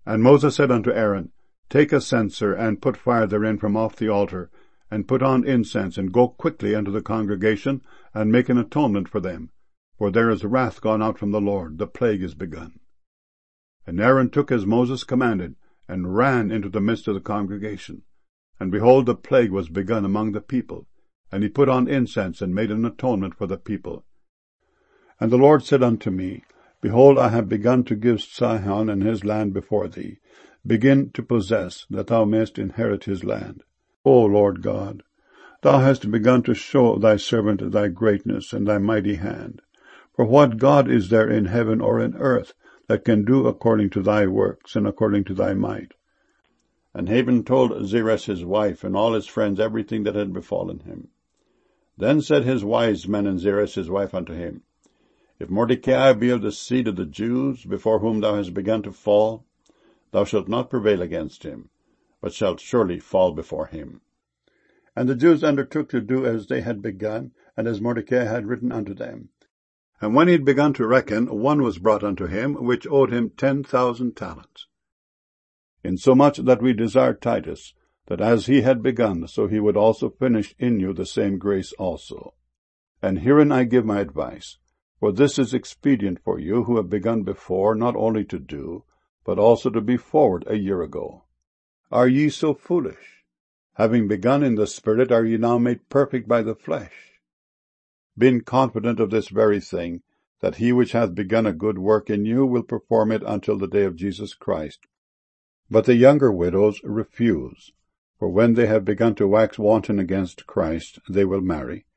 And Moses said unto Aaron, Take a censer, and put fire therein from off the altar, and put on incense, and go quickly unto the congregation, and make an atonement for them. For there is wrath gone out from the Lord, the plague is begun. And Aaron took as Moses commanded, and ran into the midst of the congregation. And behold, the plague was begun among the people. And he put on incense, and made an atonement for the people. And the Lord said unto me, Behold, I have begun to give Sihon and his land before thee. Begin to possess, that thou mayest inherit his land. O Lord God, thou hast begun to show thy servant thy greatness and thy mighty hand. For what God is there in heaven or in earth that can do according to thy works and according to thy might? And Haman told Zeresh his wife and all his friends everything that had befallen him. Then said his wise men and Zeresh his wife unto him, If Mordecai be of the seed of the Jews, before whom thou hast begun to fall, thou shalt not prevail against him, but shalt surely fall before him. And the Jews undertook to do as they had begun, and as Mordecai had written unto them. And when he had begun to reckon, one was brought unto him, which owed him 10,000 talents. Insomuch that we desire Titus, that as he had begun, so he would also finish in you the same grace also. And herein I give my advice, for this is expedient for you who have begun before, not only to do, but also to be forward a year ago. Are ye so foolish? Having begun in the Spirit, are ye now made perfect by the flesh? Being confident of this very thing, that he which hath begun a good work in you will perform it until the day of Jesus Christ. But the younger widows refuse, for when they have begun to wax wanton against Christ, they will marry,